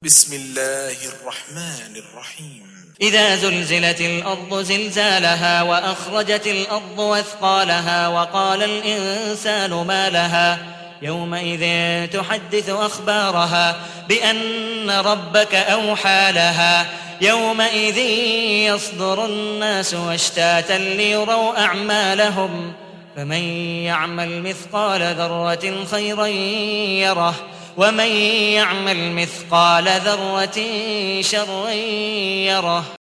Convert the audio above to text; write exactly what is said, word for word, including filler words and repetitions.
بسم الله الرحمن الرحيم إذا زلزلت الأرض زلزالها وأخرجت الأرض أثقالها وقال الإنسان ما لها يومئذ تحدث أخبارها بأن ربك أوحى لها يومئذ يصدر الناس أشتاتا ليروا أعمالهم فمن يعمل مثقال ذرة خيرا يره ومن يعمل مثقال ذرة شرا يره.